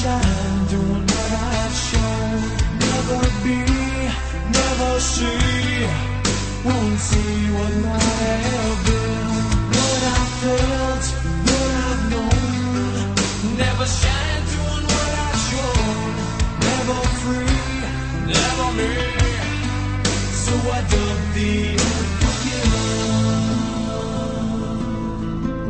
shine doing what I've shown. Never be, never see, won't see what might have been. What I felt, what I've known. Never shine doing what I've shown. Never free, never me. So I dug the